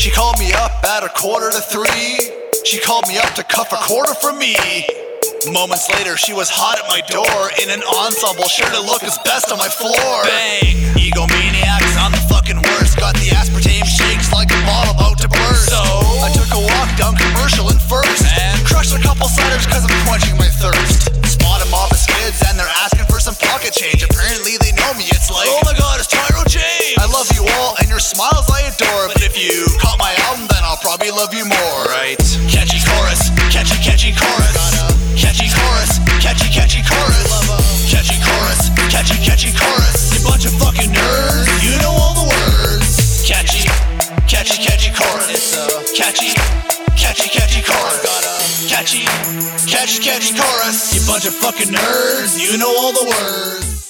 She called me up at 2:45. She called me up to cuff a quarter from me. Moments later, she was hot at my door in an ensemble shirt that looked its best on my floor. Bang! Egomaniacs, I'm the fucking worst. Got the aspartame shakes like a ball about to burst. So I took a walk down Commercial and First and crushed a couple ciders cause I'm quenching my thirst. Spot a mob of skids and they're asking for some pocket change. Apparently they know me, it's like, oh my god, it's Tyro James. I love you all and your smiles I adore, but if you caught my album then I'll probably love you more. Right? Catchy chorus, catchy chorus. Catchy chorus, catchy chorus. Catchy chorus, catchy chorus. You bunch of fucking nerds, you know all the words. Catchy chorus. Catchy chorus. Catchy chorus. You bunch of fucking nerds, you know all the words.